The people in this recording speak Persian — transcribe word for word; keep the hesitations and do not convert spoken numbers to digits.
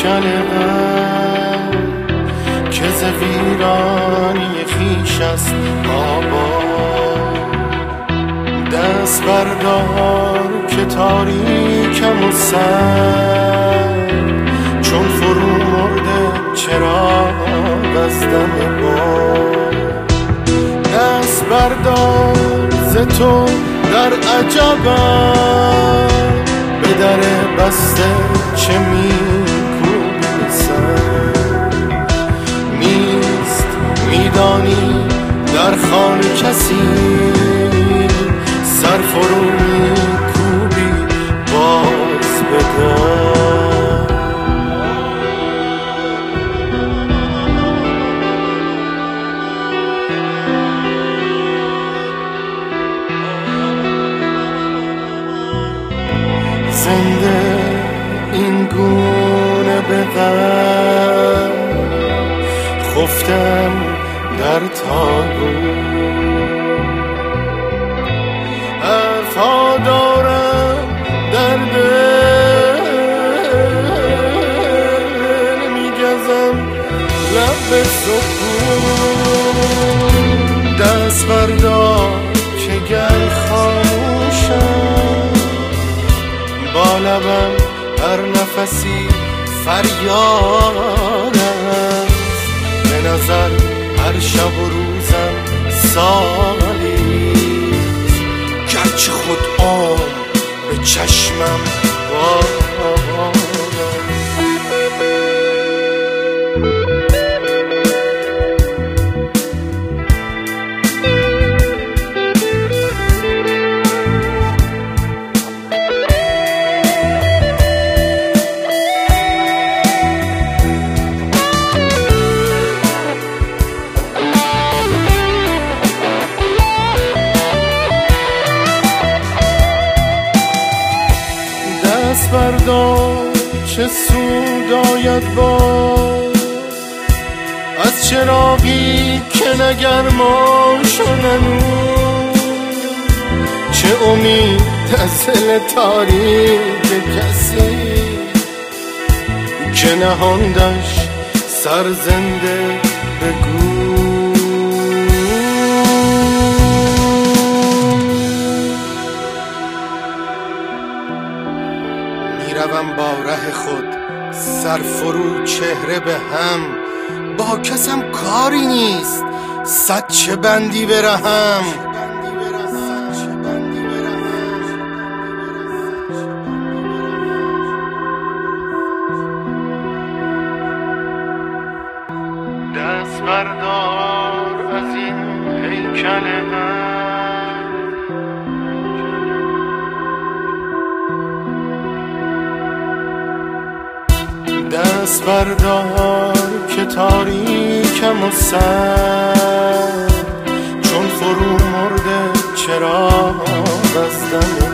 هیکل غم که ز ویرانی خویش است آباد. دست بردار که تاریکم و سرد چون فرو مرده چراغ از دم باد. دست بردار ز تو در عجبم به در بسته چه می‌کوبی سر. نیست میدانی در خانه کسی سر فرو می‌کوبی باز به در. زنده این گونه به غم خفتم در تابوت. حرفا دارم در دل میگزم لب سکوت. دست بردار که گر خاموشم با لبم هر نفسی فریاد است. به نظر هر شب و روزم سالی گرچه خود عمر به چشمم باد. دست بردار چه سود آید باز از چراغی که نگرماش و ننور. چه امید از دل تاریک کسی که نهاندش سرزنده به گور. میروم با ره خود سرفرو چهره به هم. با کسم کاری نیست صد چه بندی برهم. دست بردار از این هیکل غم دست بردار که تاریکم و سر چون فرو مرده چراغ از دم